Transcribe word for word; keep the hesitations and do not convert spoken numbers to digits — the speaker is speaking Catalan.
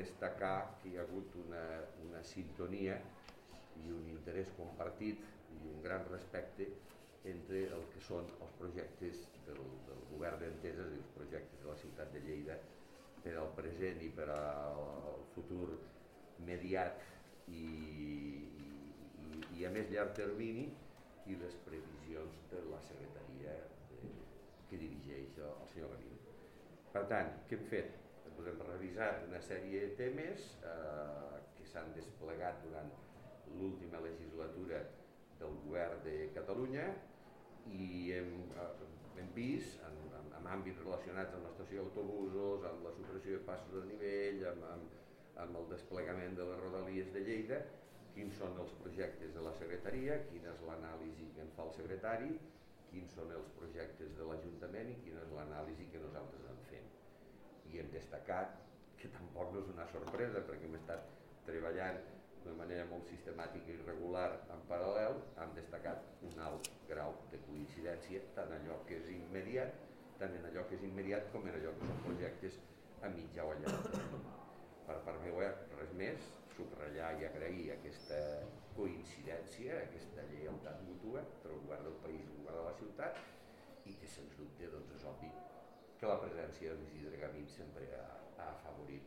destacar que hi ha hagut una, una sintonia i un interès compartit i un gran respecte entre el que són els projectes del, del govern d'Enteses i els projectes de la ciutat de Lleida per al present i per al futur mediat i, i, i a més llarg termini i les previsions de la secretaria de, que dirigeix el senyor Gavín. Per tant, què hem fet? Doncs hem revisat una sèrie de temes eh, que s'han desplegat durant l'última legislatura del govern de Catalunya i hem, hem vist en, en, en àmbits relacionats amb l'estació d'autobusos, amb la supressió de passos de nivell, amb, amb, amb el desplegament de les rodalies de Lleida, quins són els projectes de la secretaria, quina és l'anàlisi que en fa el secretari, quins són els projectes de l'Ajuntament i quina és l'anàlisi que nosaltres en fem. I hem destacat, que tampoc no és una sorpresa perquè hem estat treballant d'una manera molt sistemàtica i regular en paral·lel, hem destacat un alt grau de coincidència tant en allò que és immediat, tant en allò que és immediat com en allò que són projectes a mitjà o a llarg termini. Per part meva, res més, subratllar i agrair aquesta coincidència, aquesta lleialtat mútua entre el govern del país i el govern de la ciutat i que sens dubte doncs, és obvi que la presència de l'Isidre Gavín sempre ha, ha afavorit